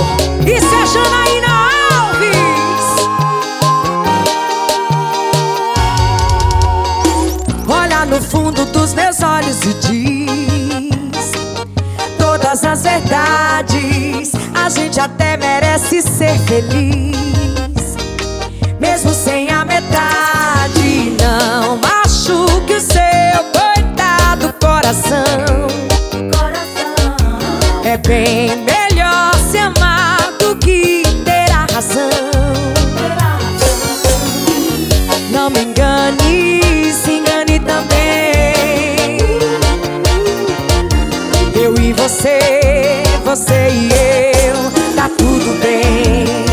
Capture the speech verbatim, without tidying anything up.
Isso é Janaína Alves. Olha no fundo dos meus olhos e diz todas as verdades. A gente até merece ser feliz, mesmo sem a metade. Não machuque o seu coitado coração. É bem melhor se amar do que ter a razão. Não me engane, se engane também. Eu e você, você e eu, tá tudo bem.